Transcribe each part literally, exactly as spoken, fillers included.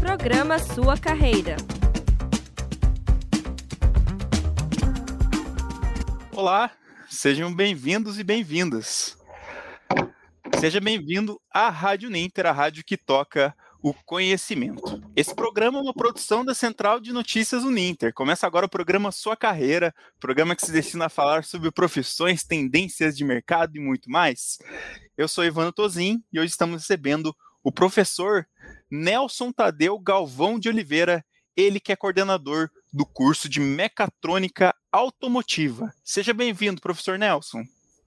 Programa Sua Carreira. Olá, sejam bem-vindos e bem-vindas. Seja bem-vindo à Rádio Ninter, a rádio que toca o conhecimento. Esse programa é uma produção da Central de Notícias Uninter. Começa agora o programa Sua Carreira, programa que se destina a falar sobre profissões, tendências de mercado e muito mais. Eu sou Ivano Tozin e hoje estamos recebendo o professor Nelson Tadeu Galvão de Oliveira, ele que é coordenador do curso de Mecatrônica Automotiva. Seja bem-vindo, professor Nelson.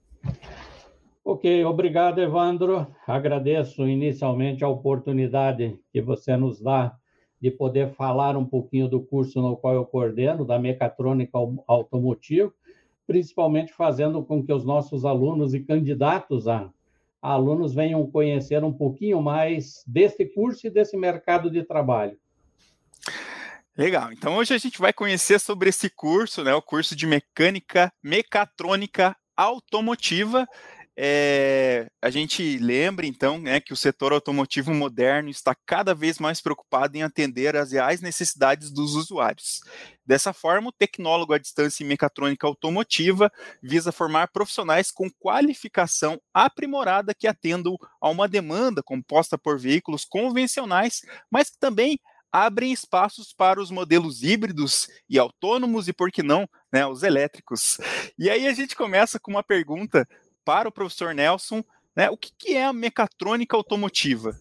Ok, obrigado, Evandro. Agradeço inicialmente a oportunidade que você nos dá de poder falar um pouquinho do curso no qual eu coordeno, da Mecatrônica Automotiva, principalmente fazendo com que os nossos alunos e candidatos a, a alunos venham conhecer um pouquinho mais desse curso e desse mercado de trabalho. Legal, então hoje a gente vai conhecer sobre esse curso, né, o curso de Mecânica, Mecatrônica Automotiva. É, a gente lembra, então, né, que o setor automotivo moderno está cada vez mais preocupado em atender às reais necessidades dos usuários. Dessa forma, o tecnólogo à distância em mecatrônica automotiva visa formar profissionais com qualificação aprimorada que atendam a uma demanda composta por veículos convencionais, mas que também abrem espaços para os modelos híbridos e autônomos e, por que não, né, os elétricos. E aí a gente começa com uma pergunta para o professor Nelson, né, o que, que é a mecatrônica automotiva?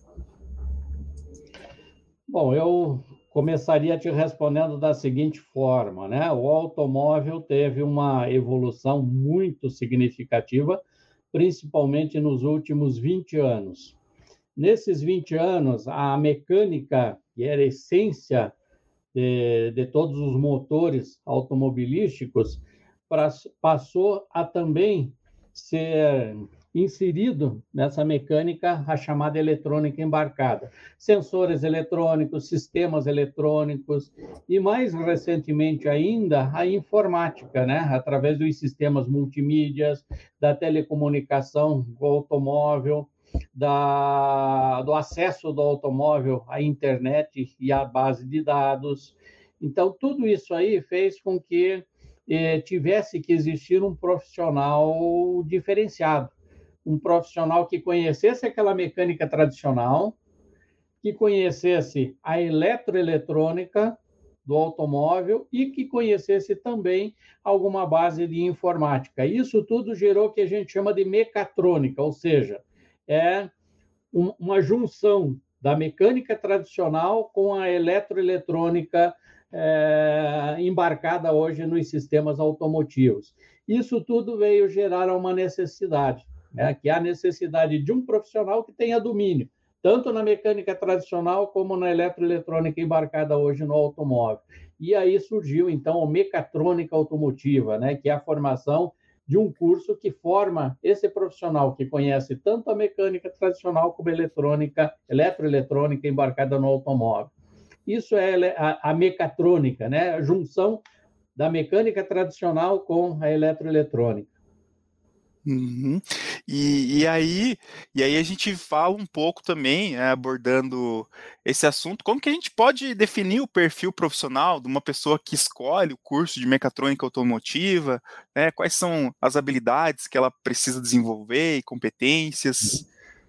Bom, eu começaria te respondendo da seguinte forma, né? O automóvel teve uma evolução muito significativa, principalmente nos últimos vinte anos. Nesses vinte anos, a mecânica, que era a essência de, de todos os motores automobilísticos, pra, passou a também ser inserido nessa mecânica a chamada eletrônica embarcada. Sensores eletrônicos, sistemas eletrônicos e, mais recentemente ainda, a informática, né? Através dos sistemas multimídias, da telecomunicação do automóvel, da, do acesso do automóvel à internet e à base de dados. Então, tudo isso aí fez com que eh, tivesse que existir um profissional diferenciado, um profissional que conhecesse aquela mecânica tradicional, que conhecesse a eletroeletrônica do automóvel e que conhecesse também alguma base de informática. Isso tudo gerou o que a gente chama de mecatrônica, ou seja, é uma junção da mecânica tradicional com a eletroeletrônica é, embarcada hoje nos sistemas automotivos. Isso tudo veio gerar uma necessidade, né? Que é a necessidade de um profissional que tenha domínio, tanto na mecânica tradicional como na eletroeletrônica embarcada hoje no automóvel. E aí surgiu, então, a mecatrônica automotiva, né? Que é a formação de um curso que forma esse profissional que conhece tanto a mecânica tradicional como a eletrônica, eletroeletrônica embarcada no automóvel. Isso é a, a mecatrônica, né? A junção da mecânica tradicional com a eletroeletrônica. Uhum. E, e, aí, e aí a gente fala um pouco também, é, abordando esse assunto, como que a gente pode definir o perfil profissional de uma pessoa que escolhe o curso de mecatrônica automotiva, né? Quais são as habilidades que ela precisa desenvolver e competências?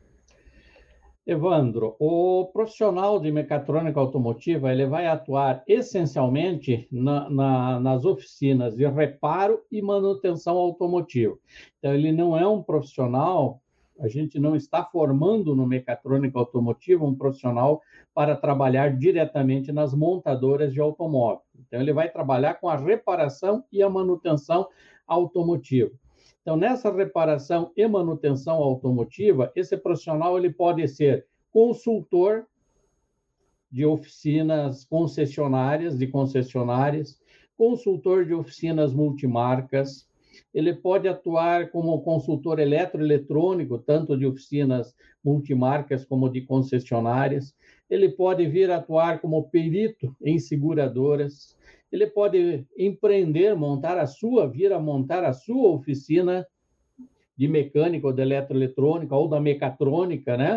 Evandro, o profissional de mecatrônica automotiva ele vai atuar essencialmente na, na, nas oficinas de reparo e manutenção automotiva. Então, ele não é um profissional, a gente não está formando no mecatrônica automotiva um profissional para trabalhar diretamente nas montadoras de automóvel. Então, ele vai trabalhar com a reparação e a manutenção automotiva. Então, nessa reparação e manutenção automotiva, esse profissional ele pode ser consultor de oficinas concessionárias, de concessionárias, consultor de oficinas multimarcas, ele pode atuar como consultor eletroeletrônico, tanto de oficinas multimarcas como de concessionárias, ele pode vir atuar como perito em seguradoras, ele pode empreender, montar a sua, vir a montar a sua oficina de mecânica ou de eletroeletrônica ou da mecatrônica, né?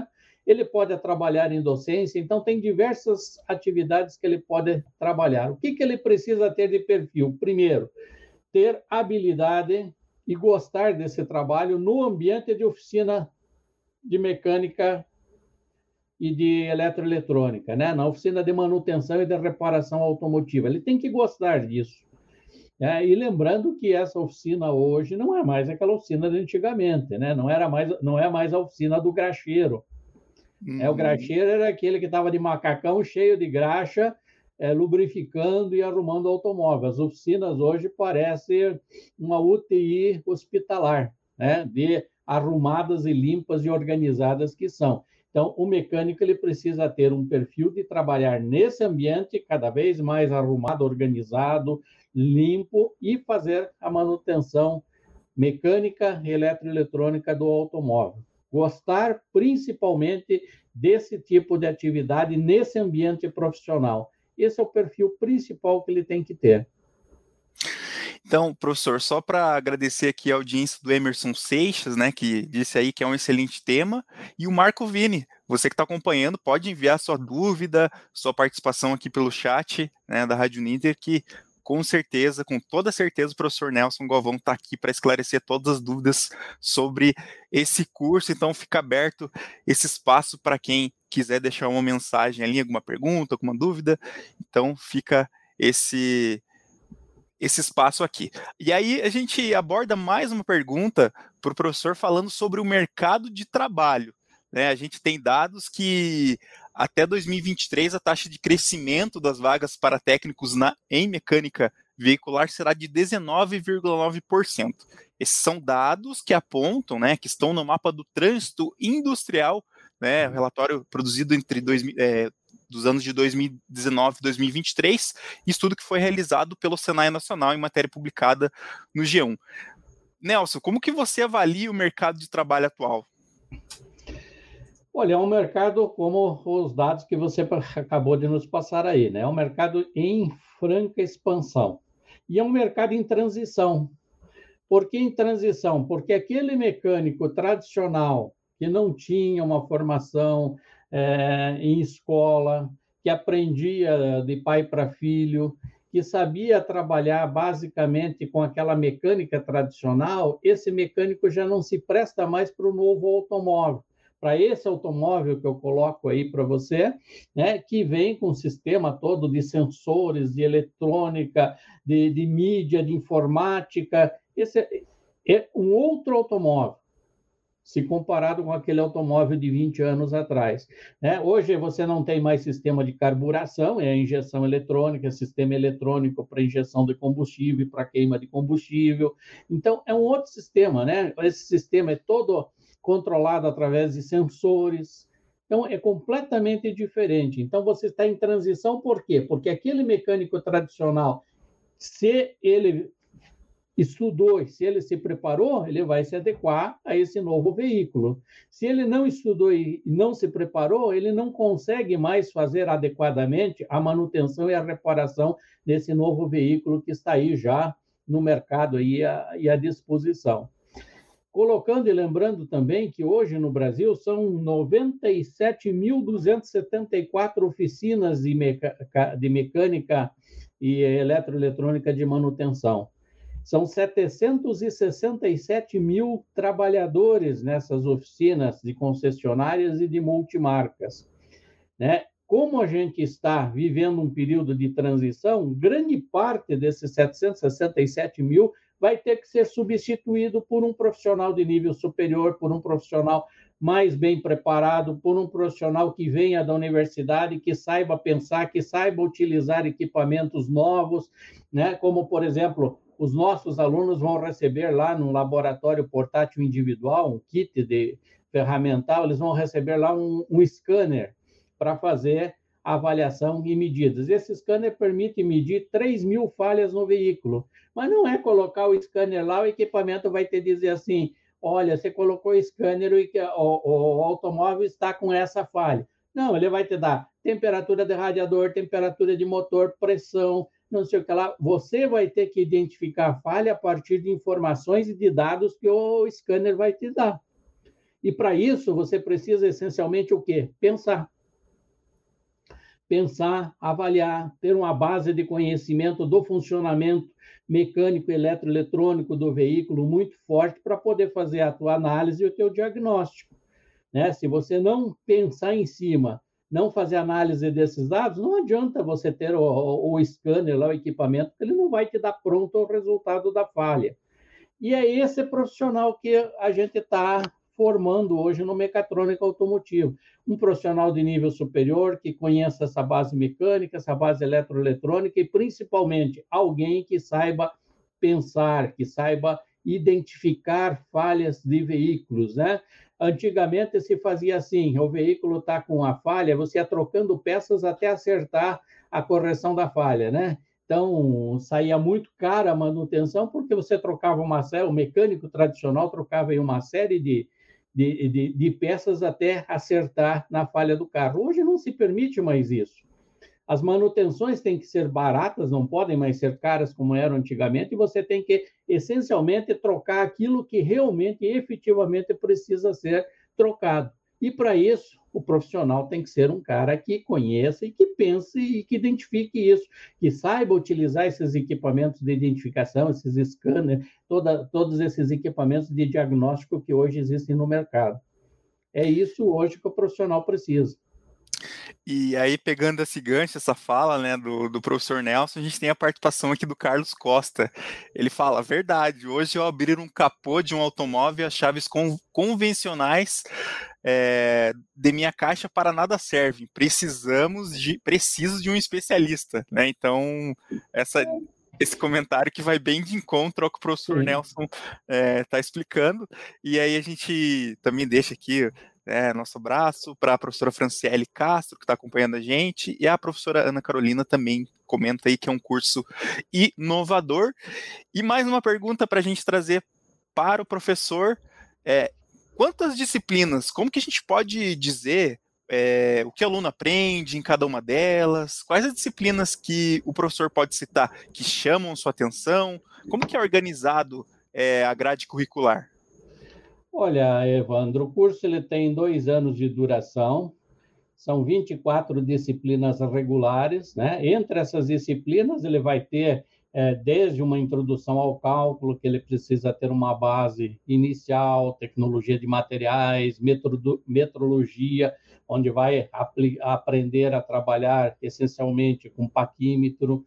ele pode trabalhar em docência, então tem diversas atividades que ele pode trabalhar. O que, que ele precisa ter de perfil? Primeiro, ter habilidade e gostar desse trabalho no ambiente de oficina de mecânica e de eletroeletrônica, né? Na oficina de manutenção e de reparação automotiva. Ele tem que gostar disso. É, e lembrando que essa oficina hoje não é mais aquela oficina de antigamente, né? Não era mais, não é mais a oficina do graxeiro. Uhum. É, o graxeiro era aquele que estava de macacão cheio de graxa, é, lubrificando e arrumando automóvel. As oficinas hoje parecem uma U T I hospitalar, né? De arrumadas e limpas e organizadas que são. Então, o mecânico ele precisa ter um perfil de trabalhar nesse ambiente cada vez mais arrumado, organizado, limpo e fazer a manutenção mecânica e eletroeletrônica do automóvel. Gostar principalmente desse tipo de atividade nesse ambiente profissional. Esse é o perfil principal que ele tem que ter. Então, professor, só para agradecer aqui a audiência do Emerson Seixas, né, que disse aí que é um excelente tema, e o Marco Vini, você que está acompanhando, pode enviar sua dúvida, sua participação aqui pelo chat, né, da Rádio Uninter, que com certeza, com toda certeza, o professor Nelson Galvão está aqui para esclarecer todas as dúvidas sobre esse curso, então fica aberto esse espaço para quem quiser deixar uma mensagem ali, alguma pergunta, alguma dúvida, então fica esse... esse espaço aqui. E aí a gente aborda mais uma pergunta para o professor falando sobre o mercado de trabalho. Né? A gente tem dados que até dois mil e vinte e três a taxa de crescimento das vagas para técnicos na, em mecânica veicular será de dezenove vírgula nove por cento. Esses são dados que apontam, né, que estão no mapa do trânsito industrial, né, relatório produzido entre dois, é, dos anos de dois mil e dezenove e dois mil e vinte e três, estudo que foi realizado pelo Senai Nacional em matéria publicada no G um. Nelson, como que você avalia o mercado de trabalho atual? Olha, é um mercado como os dados que você acabou de nos passar aí, né? É um mercado em franca expansão. E é um mercado em transição. Por que em transição? Porque aquele mecânico tradicional que não tinha uma formação é, em escola, que aprendia de pai para filho, que sabia trabalhar basicamente com aquela mecânica tradicional, esse mecânico já não se presta mais para o novo automóvel. Para esse automóvel que eu coloco aí para você, né, que vem com um sistema todo de sensores, de eletrônica, de, de mídia, de informática, esse é, é um outro automóvel, se comparado com aquele automóvel de vinte anos atrás. Né? Hoje você não tem mais sistema de carburação, é a injeção eletrônica, sistema eletrônico para injeção de combustível, para queima de combustível. Então, é um outro sistema, né? Esse sistema é todo controlado através de sensores. Então, é completamente diferente. Então, você está em transição por quê? Porque aquele mecânico tradicional, se ele estudou, se ele se preparou, ele vai se adequar a esse novo veículo. Se ele não estudou e não se preparou, ele não consegue mais fazer adequadamente a manutenção e a reparação desse novo veículo que está aí já no mercado e à, e à disposição. Colocando e lembrando também que hoje no Brasil são noventa e sete mil duzentas e setenta e quatro oficinas de, meca... de mecânica e eletroeletrônica de manutenção. São setecentos e sessenta e sete mil trabalhadores nessas oficinas de concessionárias e de multimarcas. Né? Como a gente está vivendo um período de transição, grande parte desses setecentos e sessenta e sete mil vai ter que ser substituído por um profissional de nível superior, por um profissional mais bem preparado, por um profissional que venha da universidade, que saiba pensar, que saiba utilizar equipamentos novos, né? Como, por exemplo, os nossos alunos vão receber lá no laboratório portátil individual, um kit de ferramental, eles vão receber lá um, um scanner para fazer avaliação e medidas. Esse scanner permite medir três mil falhas no veículo, mas não é colocar o scanner lá, o equipamento vai te dizer assim, olha, você colocou o scanner e o, o automóvel está com essa falha. Não, ele vai te dar temperatura de radiador, temperatura de motor, pressão, não sei o que lá. Você vai ter que identificar a falha a partir de informações e de dados que o scanner vai te dar. E para isso você precisa essencialmente o quê? Pensar. Pensar, avaliar, ter uma base de conhecimento do funcionamento mecânico, eletroeletrônico do veículo muito forte para poder fazer a tua análise e o teu diagnóstico, né? Se você não pensar em cima, não fazer análise desses dados, não adianta você ter o, o, o scanner lá, o equipamento, ele não vai te dar pronto o resultado da falha. E é esse profissional que a gente está formando hoje no mecatrônica automotiva. Um profissional de nível superior que conheça essa base mecânica, essa base eletroeletrônica e, principalmente, alguém que saiba pensar, que saiba identificar falhas de veículos, né? Antigamente se fazia assim, o veículo está com uma falha, você ia trocando peças até acertar a correção da falha, né? Então, saía muito cara a manutenção, porque você trocava uma série, o mecânico tradicional trocava aí uma série de, de, de, de peças até acertar na falha do carro. Hoje não se permite mais isso. As manutenções têm que ser baratas, não podem mais ser caras como eram antigamente, e você tem que, essencialmente, trocar aquilo que realmente e efetivamente precisa ser trocado. E, para isso, o profissional tem que ser um cara que conheça e que pense e que identifique isso, que saiba utilizar esses equipamentos de identificação, esses scanners, toda, todos esses equipamentos de diagnóstico que hoje existem no mercado. É isso hoje que o profissional precisa. E aí, pegando esse gancho, essa fala, né, do, do professor Nelson, a gente tem a participação aqui do Carlos Costa. Ele fala, verdade, hoje ao abrir um capô de um automóvel, as chaves con- convencionais é, de minha caixa para nada servem. Precisamos de, preciso de um especialista, né? Então, essa... esse comentário que vai bem de encontro ao que o professor Sim. Nelson está é, explicando. E aí a gente também deixa aqui é, nosso abraço para a professora Franciele Castro, que está acompanhando a gente, e a professora Ana Carolina também comenta aí que é um curso inovador. E mais uma pergunta para a gente trazer para o professor. É, quantas disciplinas, como que a gente pode dizer É, o que o aluno aprende em cada uma delas? Quais as disciplinas que o professor pode citar que chamam sua atenção? Como que é organizado é, a grade curricular? Olha, Evandro, o curso ele tem dois anos de duração, são vinte e quatro disciplinas regulares, né? Entre essas disciplinas, ele vai ter é, desde uma introdução ao cálculo, que ele precisa ter uma base inicial, tecnologia de materiais, metrologia, onde vai aprender a trabalhar essencialmente com paquímetro,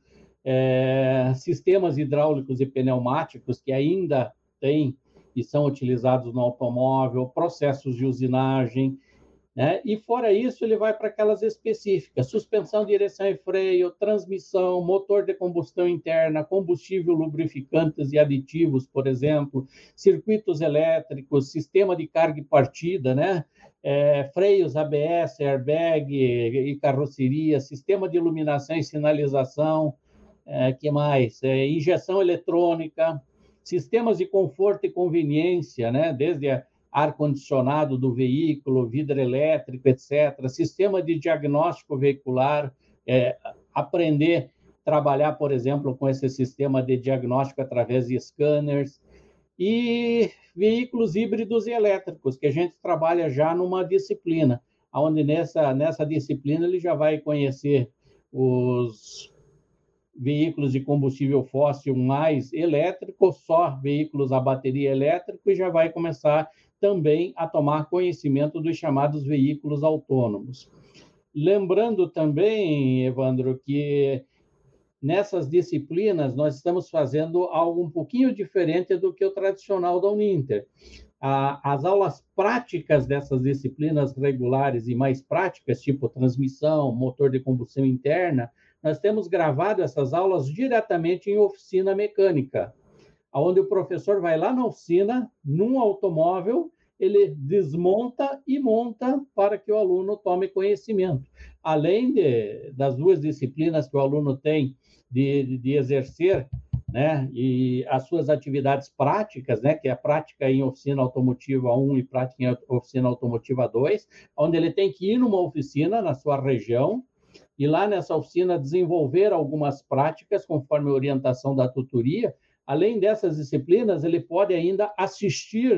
é, sistemas hidráulicos e pneumáticos, que ainda tem e são utilizados no automóvel, processos de usinagem, né? E fora isso, ele vai para aquelas específicas, suspensão, direção e freio, transmissão, motor de combustão interna, combustível, lubrificantes e aditivos, por exemplo, circuitos elétricos, sistema de carga e partida, né? É, freios, A B S, airbag e carroceria, sistema de iluminação e sinalização, é, que mais? É, injeção eletrônica, sistemas de conforto e conveniência, né? Desde a ar-condicionado do veículo, vidro elétrico, etcétera. Sistema de diagnóstico veicular, é, aprender a trabalhar, por exemplo, com esse sistema de diagnóstico através de scanners. E veículos híbridos e elétricos, que a gente trabalha já numa disciplina, onde nessa, nessa disciplina ele já vai conhecer os veículos de combustível fóssil mais elétricos, só veículos a bateria elétrica, e já vai começar também a tomar conhecimento dos chamados veículos autônomos. Lembrando também, Evandro, que nessas disciplinas nós estamos fazendo algo um pouquinho diferente do que o tradicional da Uninter. As aulas práticas dessas disciplinas regulares e mais práticas, tipo transmissão, motor de combustão interna, nós temos gravado essas aulas diretamente em oficina mecânica, onde o professor vai lá na oficina, num automóvel, ele desmonta e monta para que o aluno tome conhecimento. Além de, das duas disciplinas que o aluno tem de, de exercer, né, e as suas atividades práticas, né, que é a prática em oficina automotiva um e prática em oficina automotiva dois, onde ele tem que ir numa oficina na sua região, e lá nessa oficina desenvolver algumas práticas conforme a orientação da tutoria. Além dessas disciplinas, ele pode ainda assistir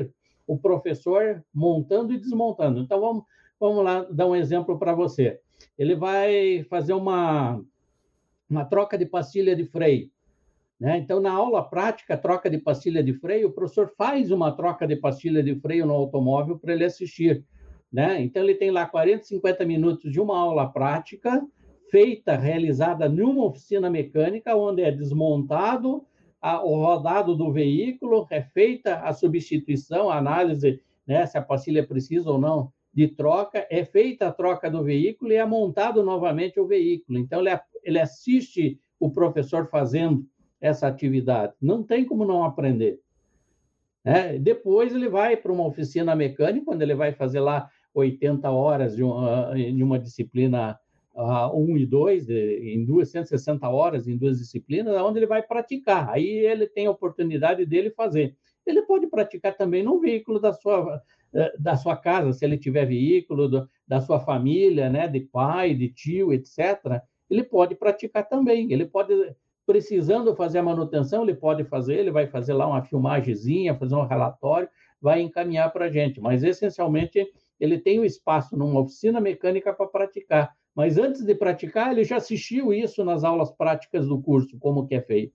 o professor montando e desmontando. Então, vamos, vamos lá dar um exemplo para você. Ele vai fazer uma, uma troca de pastilha de freio. Né? Então, na aula prática, troca de pastilha de freio, o professor faz uma troca de pastilha de freio no automóvel para ele assistir. Né? Então, ele tem lá quarenta, cinquenta minutos de uma aula prática, feita, realizada numa oficina mecânica, onde é desmontado a, o rodado do veículo, é feita a substituição, a análise, né, se a pastilha precisa ou não de troca, é feita a troca do veículo e é montado novamente o veículo. Então, ele, ele assiste o professor fazendo essa atividade. Não tem como não aprender. Né? Depois ele vai para uma oficina mecânica, quando ele vai fazer lá oitenta horas de uma, de uma disciplina uh, um e dois, de, em duas, cento e sessenta horas em duas disciplinas, onde ele vai praticar. Aí ele tem a oportunidade dele fazer. Ele pode praticar também no veículo da sua, da sua casa, se ele tiver veículo, do, da sua família, né, de pai, de tio, etcétera. Ele pode praticar também. Ele pode, precisando fazer a manutenção, ele pode fazer, ele vai fazer lá uma filmagemzinha, fazer um relatório, vai encaminhar para a gente. Mas, essencialmente, ele tem o espaço numa oficina mecânica para praticar. Mas, antes de praticar, ele já assistiu isso nas aulas práticas do curso, como que é feito.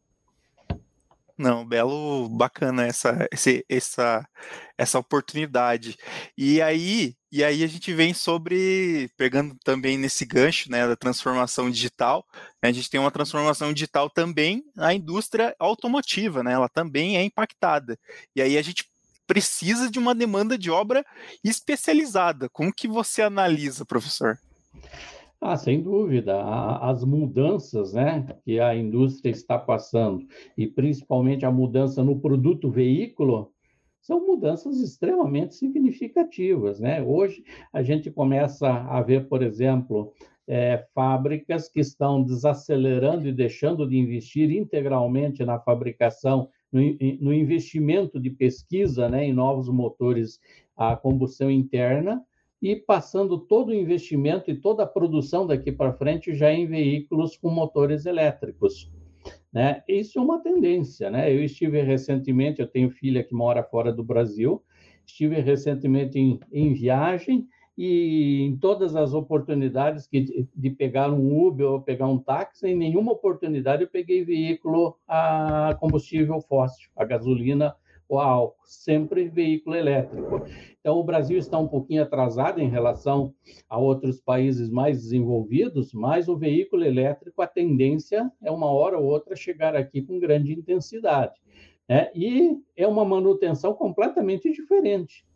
Não, belo, bacana essa, esse, essa, essa oportunidade. E aí, e aí a gente vem sobre, pegando também nesse gancho, né, da transformação digital, né, a gente tem uma transformação digital também na indústria automotiva, né, ela também é impactada. E aí a gente precisa de uma demanda de obra especializada. Como que você analisa, professor? Ah, sem dúvida. As mudanças, né, que a indústria está passando, e principalmente a mudança no produto veículo, são mudanças extremamente significativas. Né? Hoje, a gente começa a ver, por exemplo, é, fábricas que estão desacelerando e deixando de investir integralmente na fabricação, no, no investimento de pesquisa, né, em novos motores a combustão interna, e passando todo o investimento e toda a produção daqui para frente já em veículos com motores elétricos. Né? Isso é uma tendência. Né? Eu estive recentemente, eu tenho filha que mora fora do Brasil, estive recentemente em, em viagem e em todas as oportunidades que, de pegar um Uber ou pegar um táxi, em nenhuma oportunidade eu peguei veículo a combustível fóssil, a gasolina ou a álcool, sempre veículo elétrico. Então, o Brasil está um pouquinho atrasado em relação a outros países mais desenvolvidos, mas o veículo elétrico, a tendência é uma hora ou outra chegar aqui com grande intensidade. Né? E é uma manutenção completamente diferente.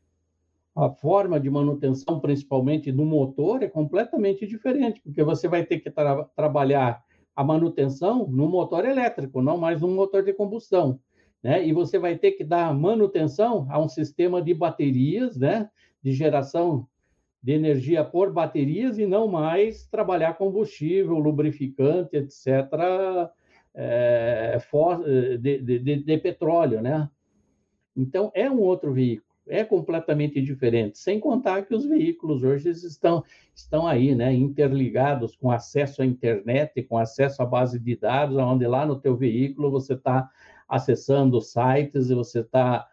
A forma de manutenção, principalmente do motor, é completamente diferente, porque você vai ter que tra- trabalhar a manutenção no motor elétrico, não mais no motor de combustão. Né? E você vai ter que dar manutenção a um sistema de baterias, né? De geração de energia por baterias e não mais trabalhar combustível, lubrificante, etcétera, é, for, de, de, de petróleo. Né? Então, é um outro veículo, é completamente diferente, sem contar que os veículos hoje estão, estão aí, né? Interligados com acesso à internet, com acesso à base de dados, onde lá no teu veículo você está acessando sites e você está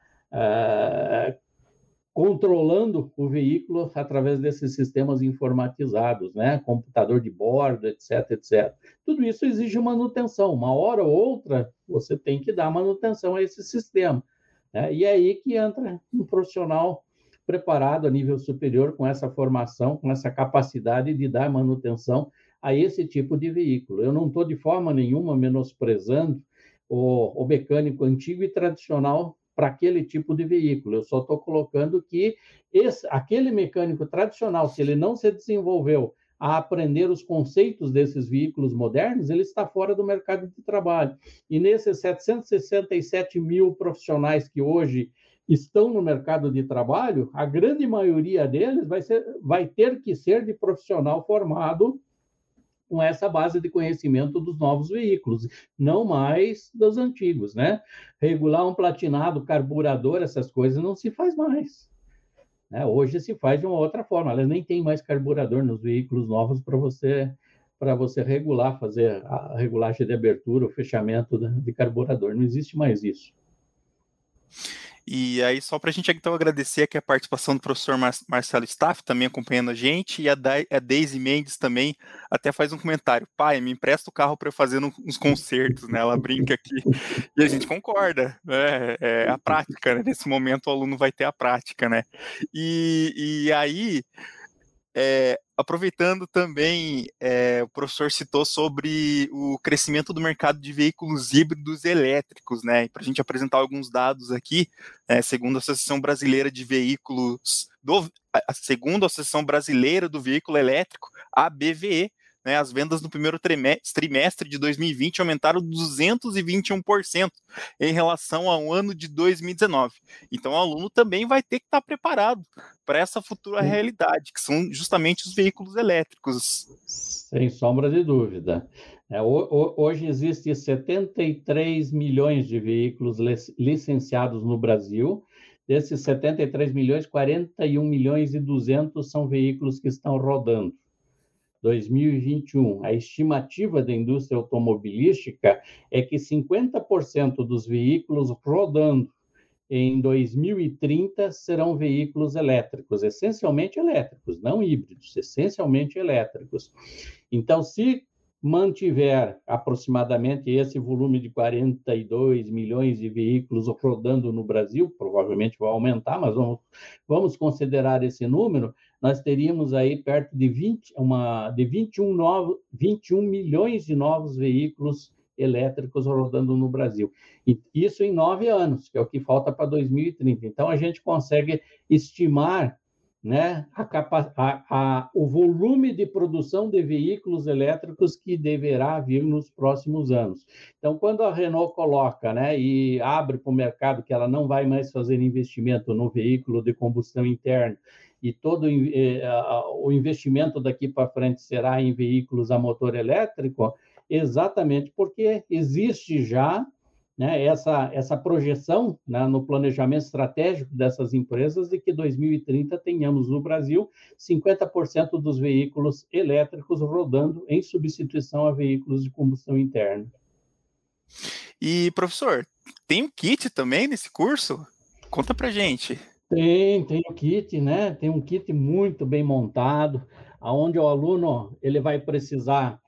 uh, controlando o veículo através desses sistemas informatizados, né? Computador de bordo, etc, etcétera. Tudo isso exige manutenção. Uma hora ou outra, você tem que dar manutenção a esse sistema. Né? E é aí que entra um profissional preparado a nível superior com essa formação, com essa capacidade de dar manutenção a esse tipo de veículo. Eu não estou de forma nenhuma menosprezando o, o mecânico antigo e tradicional para aquele tipo de veículo. Eu só estou colocando que esse, aquele mecânico tradicional, se ele não se desenvolveu a aprender os conceitos desses veículos modernos, ele está fora do mercado de trabalho. E nesses setecentos e sessenta e sete mil profissionais que hoje estão no mercado de trabalho, a grande maioria deles vai, ser, vai ter que ser de profissional formado com essa base de conhecimento dos novos veículos, não mais dos antigos, né? Regular um platinado, carburador, essas coisas não se faz mais. Né? Hoje se faz de uma outra forma, ela nem tem mais carburador nos veículos novos para você, para você regular, fazer a regulagem de abertura, o fechamento de carburador, não existe mais isso. E aí, só para a gente então agradecer aqui a participação do professor Mar Marcelo Staff, também acompanhando a gente, e a, da a Deise Mendes também até faz um comentário. Pai, me empresta o carro para eu fazer uns concertos, né? Ela brinca aqui, e a gente concorda, né? É a prática, né? Nesse momento o aluno vai ter a prática, né? E, e aí... É, aproveitando também, é, o professor citou sobre o crescimento do mercado de veículos híbridos elétricos, né? Para a gente apresentar alguns dados aqui, é, segundo a Associação Brasileira de Veículos, do, a, segundo a Associação Brasileira do Veículo Elétrico, a B V E, né, as vendas no primeiro trimestre de dois mil e vinte aumentaram duzentos e vinte e um por cento em relação ao ano de dois mil e dezenove. Então, o aluno também vai ter que estar preparado para essa futura realidade, que são justamente os veículos elétricos. Sem sombra de dúvida. É, hoje existem setenta e três milhões de veículos licenciados no Brasil. Desses setenta e três milhões, quarenta e um milhões e duzentos são veículos que estão rodando. dois mil e vinte e um, a estimativa da indústria automobilística é que cinquenta por cento dos veículos rodando em dois mil e trinta serão veículos elétricos, essencialmente elétricos, não híbridos, essencialmente elétricos. Então, se mantiver aproximadamente esse volume de quarenta e dois milhões de veículos rodando no Brasil, provavelmente vai aumentar, mas vamos, vamos considerar esse número, nós teríamos aí perto de, vinte, uma, de vinte e um, novo, vinte e um milhões de novos veículos elétricos rodando no Brasil. E isso em nove anos, que é o que falta para dois mil e trinta. Então, a gente consegue estimar, né, a capa- a, a, o volume de produção de veículos elétricos que deverá vir nos próximos anos. Então, quando a Renault coloca, né, e abre para o mercado que ela não vai mais fazer investimento no veículo de combustão interna, e todo eh, o investimento daqui para frente será em veículos a motor elétrico, exatamente porque existe já, né, essa, essa projeção, né, no planejamento estratégico dessas empresas de que dois mil e trinta tenhamos no Brasil cinquenta por cento dos veículos elétricos rodando em substituição a veículos de combustão interna. E, professor, tem um kit também nesse curso? Conta pra gente. Tem, tem o kit, né? Tem um kit muito bem montado, onde o aluno ele vai precisar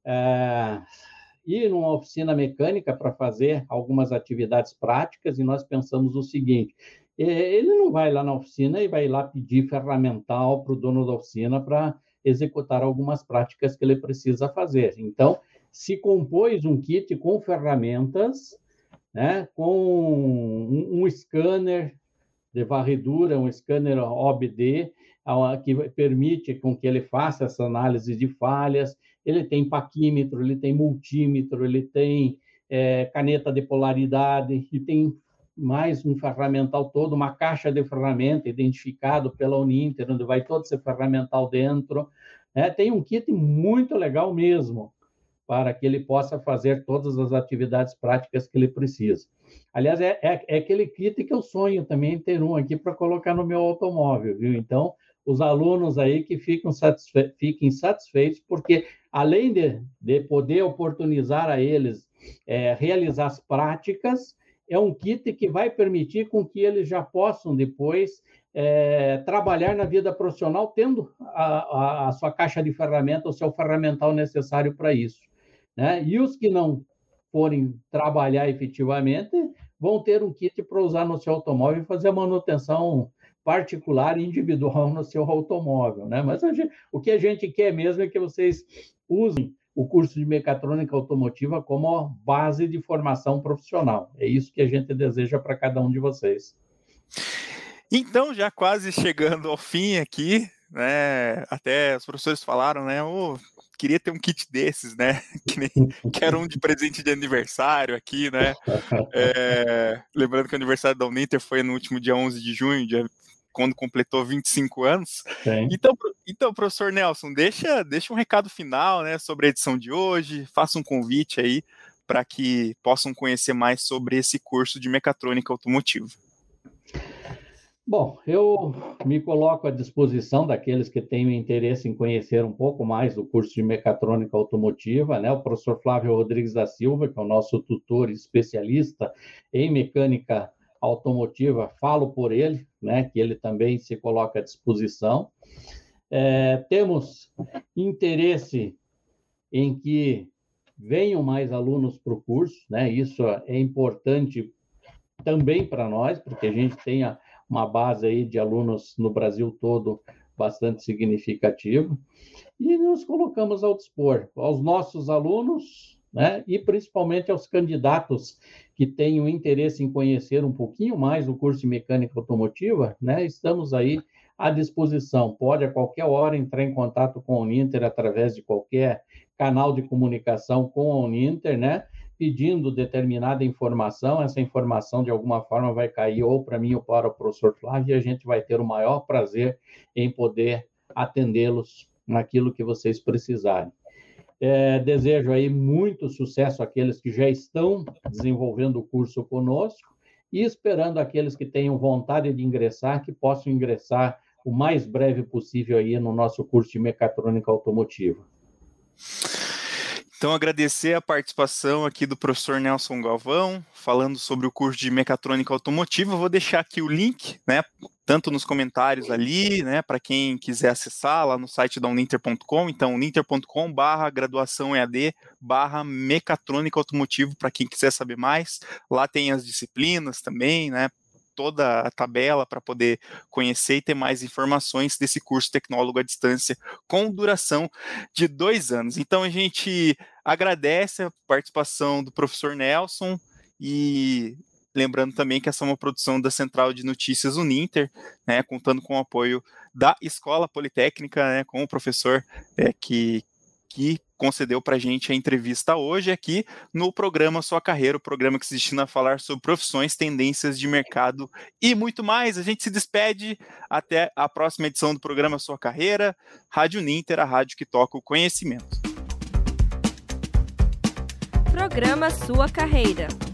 é, ir numa oficina mecânica para fazer algumas atividades práticas, e nós pensamos o seguinte: ele não vai lá na oficina e vai lá pedir ferramental para o dono da oficina para executar algumas práticas que ele precisa fazer. Então, se compôs um kit com ferramentas, né, com um, um scanner de varredura, um scanner O B D, que permite com que ele faça essa análise de falhas. Ele tem paquímetro, ele tem multímetro, ele tem é, caneta de polaridade, e tem mais um ferramental todo, uma caixa de ferramenta identificado pela Uninter, onde vai todo esse ferramental dentro. É, tem um kit muito legal mesmo, para que ele possa fazer todas as atividades práticas que ele precisa. Aliás, é, é, é aquele kit que eu sonho também ter um aqui para colocar no meu automóvel, viu? Então, os alunos aí que ficam satisfe- fiquem satisfeitos, porque além de, de poder oportunizar a eles é, realizar as práticas, é um kit que vai permitir com que eles já possam depois é, trabalhar na vida profissional, tendo a, a, a sua caixa de ferramenta, o seu ferramental necessário para isso, né? E os que não forem trabalhar efetivamente vão ter um kit para usar no seu automóvel e fazer a manutenção particular e individual no seu automóvel, né? Mas a gente, o que a gente quer mesmo é que vocês usem o curso de mecatrônica automotiva como base de formação profissional. É isso que a gente deseja para cada um de vocês. Então, já quase chegando ao fim aqui, né? Até os professores falaram, né? Oh, queria ter um kit desses, né? Que nem quero um de presente de aniversário aqui, né? É, lembrando que o aniversário da Uninter foi no último dia onze de junho, dia, quando completou vinte e cinco anos. Então, então, professor Nelson, deixa, deixa um recado final, né, sobre a edição de hoje, faça um convite aí para que possam conhecer mais sobre esse curso de mecatrônica automotiva. Bom, eu me coloco à disposição daqueles que tenham interesse em conhecer um pouco mais do curso de mecatrônica automotiva, né? O professor Flávio Rodrigues da Silva, que é o nosso tutor especialista em mecânica automotiva, falo por ele, né, que ele também se coloca à disposição. É, temos interesse em que venham mais alunos para o curso, né? Isso é importante também para nós, porque a gente tem uma base aí de alunos no Brasil todo bastante significativa, e nos colocamos ao dispor aos nossos alunos, né? E principalmente aos candidatos que tenham interesse em conhecer um pouquinho mais o curso de mecânica automotiva, né? Estamos aí à disposição. Pode a qualquer hora entrar em contato com a Uninter através de qualquer canal de comunicação com a Uninter, né? Pedindo determinada informação. Essa informação, de alguma forma, vai cair ou para mim ou para o professor Flávio, e a gente vai ter o maior prazer em poder atendê-los naquilo que vocês precisarem. É, desejo aí muito sucesso àqueles que já estão desenvolvendo o curso conosco e esperando aqueles que tenham vontade de ingressar, que possam ingressar o mais breve possível aí no nosso curso de mecatrônica automotiva. Então, agradecer a participação aqui do professor Nelson Galvão, falando sobre o curso de mecatrônica automotiva. Vou deixar aqui o link, né, tanto nos comentários ali, né, para quem quiser acessar lá no site da uninter ponto com. Então, uninter ponto com barra graduação E A D barra mecatrônica automotivo, para quem quiser saber mais. Lá tem as disciplinas também, né, toda a tabela para poder conhecer e ter mais informações desse curso tecnólogo à distância com duração de dois anos. Então a gente agradece a participação do professor Nelson e lembrando também que essa é uma produção da Central de Notícias Uninter, né, contando com o apoio da Escola Politécnica, né, com o professor é, que que concedeu para a gente a entrevista hoje aqui no programa Sua Carreira, o programa que se destina a falar sobre profissões, tendências de mercado e muito mais. A gente se despede até a próxima edição do programa Sua Carreira, Rádio Uninter, a rádio que toca o conhecimento. Programa Sua Carreira.